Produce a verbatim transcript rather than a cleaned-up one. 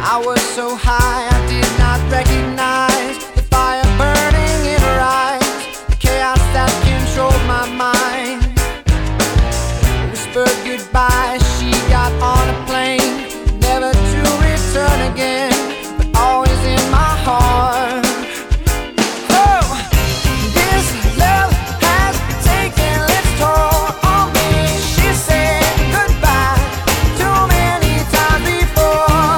I was so high, I did not recognize the fire burning in her eyes, the chaos that controlled my mind.